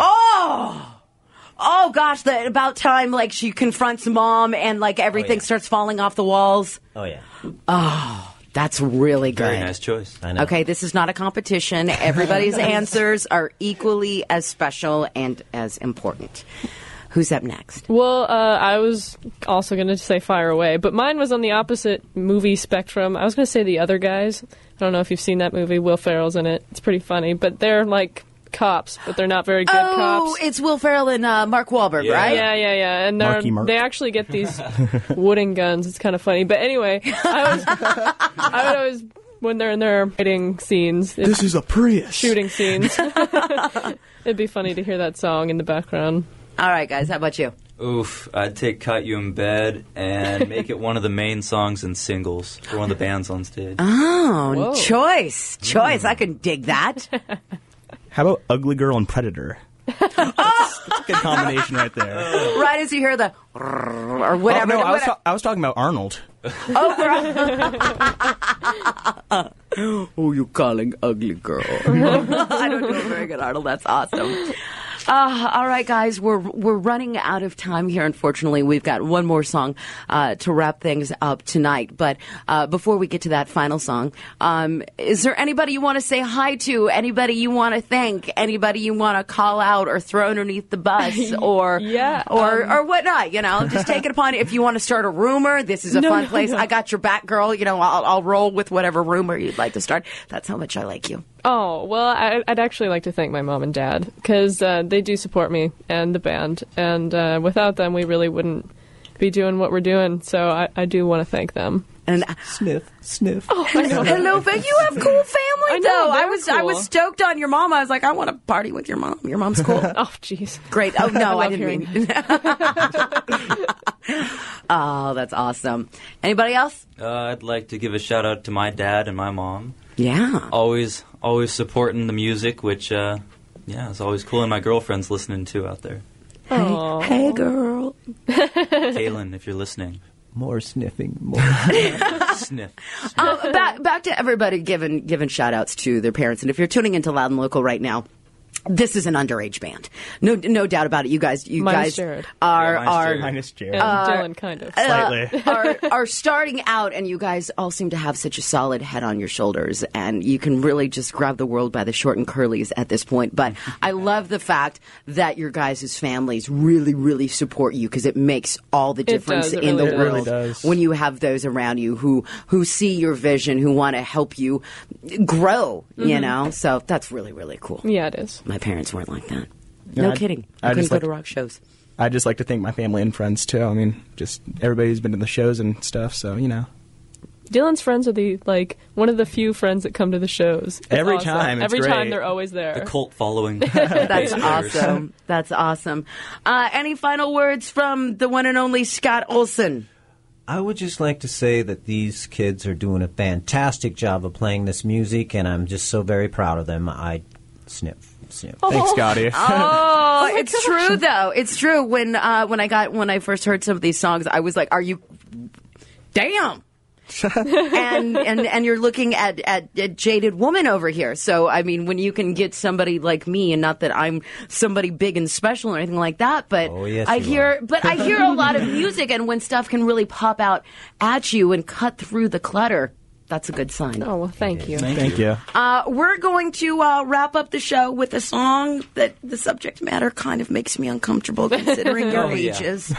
Oh gosh, about time like she confronts mom and like everything starts falling off the walls. Oh yeah. Oh, that's really good. Very nice choice. I know. Okay, this is not a competition. Everybody's answers are equally as special and as important. Who's up next? Well, I was also going to say Fire Away, but mine was on the opposite movie spectrum. I was going to say The Other Guys. I don't know if you've seen that movie. Will Ferrell's in it. It's pretty funny, but they're like cops, but they're not very good cops. Oh, it's Will Ferrell and Mark Wahlberg, right? Yeah. And they actually get these wooden guns. It's kind of funny. But anyway, I would always, when they're in their fighting scenes. This is a Prius. Shooting scenes. It'd be funny to hear that song in the background. All right, guys, how about you? Oof, I'd take Caught You in Bed and make it one of the main songs and singles for one of the bands on stage. Oh, whoa. Choice. I can dig that. How about Ugly Girl and Predator? That's a good combination right there. Right as you hear the or whatever. Oh, no, I was talking about Arnold. Oh, you're calling Ugly Girl. I don't do a very good Arnold. That's awesome. All right, guys, we're running out of time here. Unfortunately, we've got one more song to wrap things up tonight. But before we get to that final song, is there anybody you want to say hi to? Anybody you want to thank? Anybody you want to call out or throw underneath the bus or or whatnot? You know, just take it upon. If you want to start a rumor, this is a fun place. No. I got your back, girl. You know, I'll roll with whatever rumor you'd like to start. That's how much I like you. Oh, well, I'd actually like to thank my mom and dad because they do support me and the band. And without them, we really wouldn't be doing what we're doing. So I do want to thank them. And sniff. Oh, I know. Hello, Vic. You have cool family, I know, though. they're I cool. was stoked on your mom. I was like, I want to party with your mom. Your mom's cool. Oh, jeez. Great. Oh no, I love didn't hearing mean. Oh, that's awesome. Anybody else? I'd like to give a shout out to my dad and my mom. Yeah. Always supporting the music, which it's always cool. And my girlfriend's listening too out there. Hey, girl. Kaylin, if you're listening. More sniffing. More. Sniff. Back to everybody giving shout outs to their parents. And if you're tuning into Loud and Local right now, this is an underage band. No doubt about it. You guys Jared. are minus Jared. And Dylan, kind of. Slightly. are starting out, and you guys all seem to have such a solid head on your shoulders, and you can really just grab the world by the short and curlies at this point. But I love the fact that your guys' families really, really support you, because it makes all the difference It in really the does. world does. when you have those around you who see your vision, who want to help you grow. You know, so that's really, really cool. Yeah, it is. My parents weren't like that. Yeah, No I- kidding. I I couldn't just go like- to rock shows. I'd just like to thank my family and friends, too. I mean, just everybody who's been to the shows and stuff, so, you know. Dylan's friends are one of the few friends that come to the shows. It's Every awesome. time, it's Every time great. they're always there. The cult following. That's awesome. That's awesome. Any final words from the one and only Scott Olson? I would just like to say that these kids are doing a fantastic job of playing this music, and I'm just so very proud of them. I sniff. Thanks, Scotty. Oh, it's true though. It's true. When I first heard some of these songs, I was like, "Are you? Damn!" and you're looking at a jaded woman over here. So I mean, when you can get somebody like me, and not that I'm somebody big and special or anything like that, but yes, I you hear a lot of music, and when stuff can really pop out at you and cut through the clutter, that's a good sign. Oh, well, thank you. Thank you. We're going to wrap up the show with a song that the subject matter kind of makes me uncomfortable, considering your ages.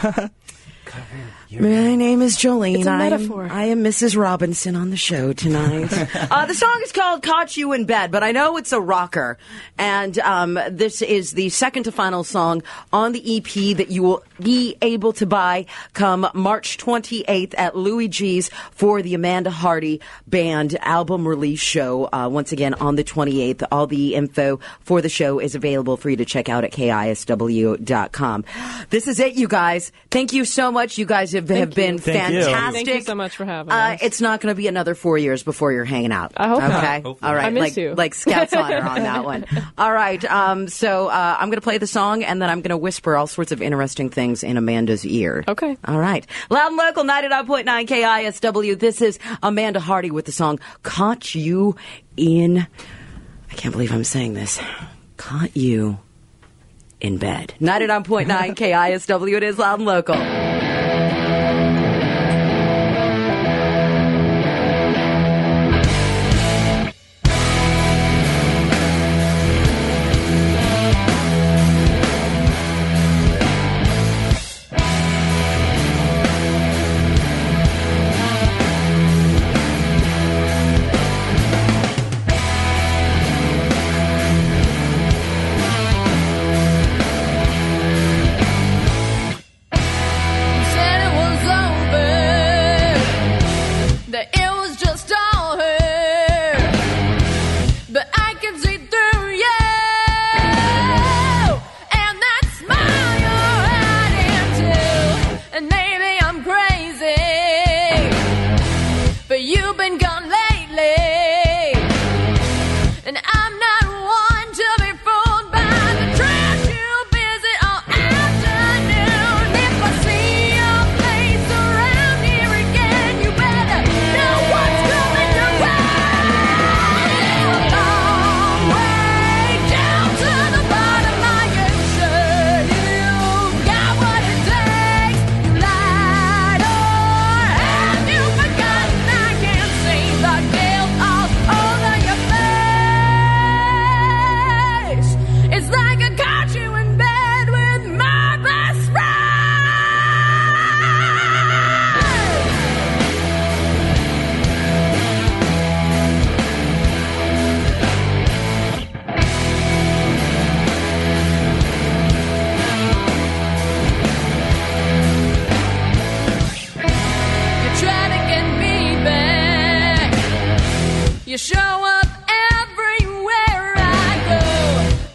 My name is Jolene. It's a metaphor. I am Mrs. Robinson on the show tonight. The song is called Caught You in Bed, but I know it's a rocker. And this is the second to final song on the EP that you will be able to buy come March 28th at Louis G's for the Amanda Hardy Band album release show. Once again, on the 28th. All the info for the show is available for you to check out at KISW.com. This is it, you guys. Thank you so much. You guys have been Thank you. fantastic. Thank you so much for having us. It's not going to be another 4 years before you're hanging out. I hope not. Okay. Hopefully. All right. I miss you. Like Scout's honor on that one. All right. So I'm going to play the song, and then I'm going to whisper all sorts of interesting things in Amanda's ear. Okay. All right. Loud and Local 99.9 KISW. This is Amanda Hardy with the song "Caught You in." I can't believe I'm saying this. Caught you in bed. 99.9 KISW. It is Loud and Local.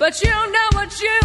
but you know what you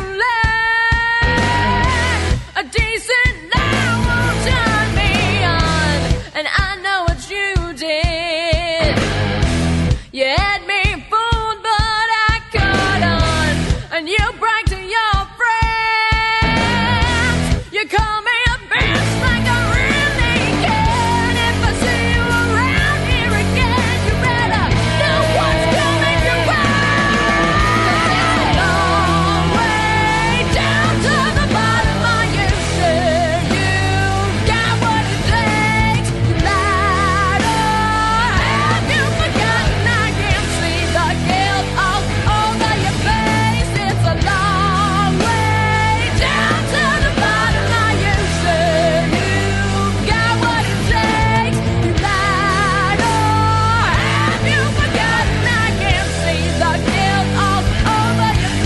lack. A decent lie won't turn me on, and I know what you did. You had me fooled, but I caught on, and you bragged to your friends. You call me a bitch like I really can. If I see you around here again, you better know what's coming your way. It's a long way down to the bottom. Are you sure you got what it takes? You lied, or have you forgotten? I can see the guilt all over your face. It's a long way down to the bottom. Are you sure you got what it takes? You lied, or have you forgotten? I can see the guilt all over your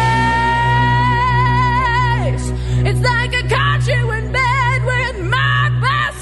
face. It's like I caught you in bed with my best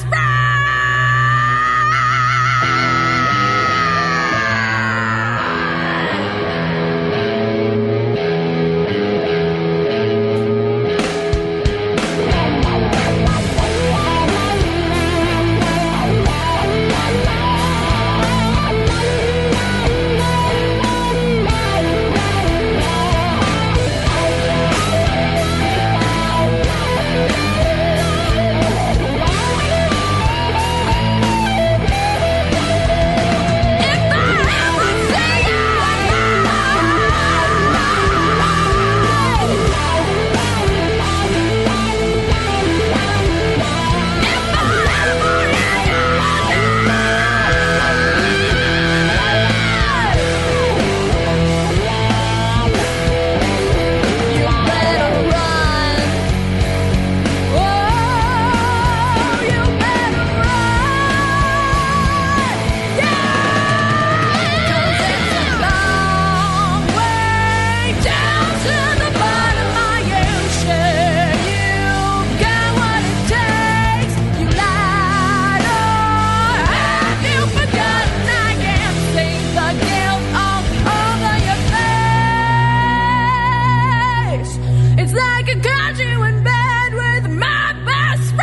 It's like I caught you in bed with my best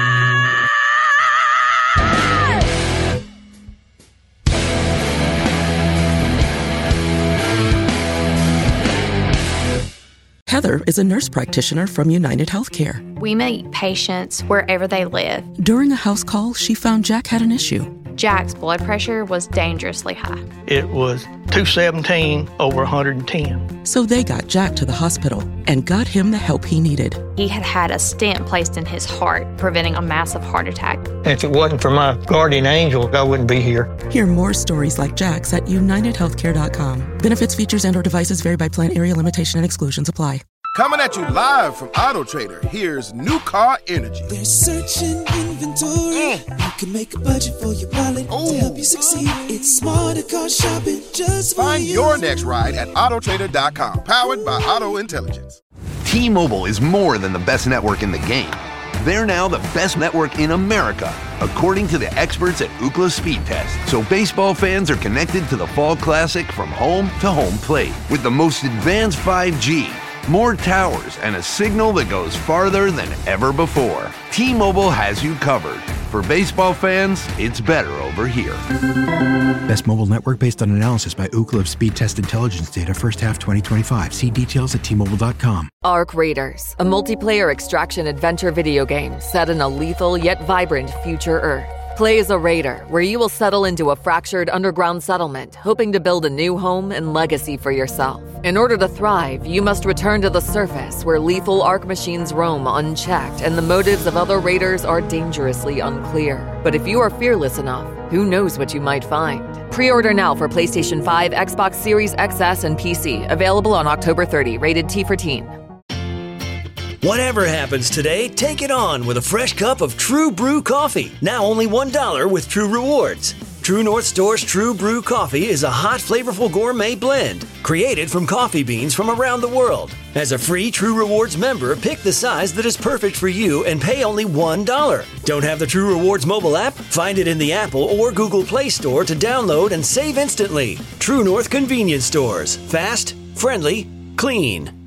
Heather is a nurse practitioner from United Healthcare. We meet patients wherever they live. During a house call, she found Jack had an issue. Jack's blood pressure was dangerously high. It was 217 over 110. So they got Jack to the hospital and got him the help he needed. He had had a stent placed in his heart, preventing a massive heart attack. If it wasn't for my guardian angel, I wouldn't be here. Hear more stories like Jack's at UnitedHealthcare.com. Benefits, features, and/or devices vary by plan, area, limitation, and exclusions apply. Coming at you live from Auto Trader, here's New Car Energy. They're searching inventory. You can make a budget for your wallet to help you succeed. It's smarter car shopping just for Find you. your next ride at autotrader.com, powered by Auto Intelligence. T-Mobile is more than the best network in the game. They're now the best network in America, according to the experts at Ookla Speed Test. So baseball fans are connected to the Fall Classic from home to home plate with the most advanced 5G, more towers, and a signal that goes farther than ever before. T-Mobile has you covered. For baseball fans, it's better over here. Best mobile network based on analysis by Ookla Speed Test Intelligence data first half 2025. See details at T-Mobile.com. Arc Raiders, a multiplayer extraction adventure video game set in a lethal yet vibrant future Earth. Play as a raider, where you will settle into a fractured underground settlement, hoping to build a new home and legacy for yourself. In order to thrive, you must return to the surface, where lethal Arc machines roam unchecked and the motives of other raiders are dangerously unclear. But if you are fearless enough, who knows what you might find? Pre-order now for PlayStation 5, Xbox Series XS, and PC. Available on October 30. Rated T for Teen. Whatever happens today, take it on with a fresh cup of True Brew coffee. Now only $1 with True Rewards. True North Store's True Brew coffee is a hot, flavorful gourmet blend created from coffee beans from around the world. As a free True Rewards member, pick the size that is perfect for you and pay only $1. Don't have the True Rewards mobile app? Find it in the Apple or Google Play Store to download and save instantly. True North Convenience Stores. Fast, friendly, clean.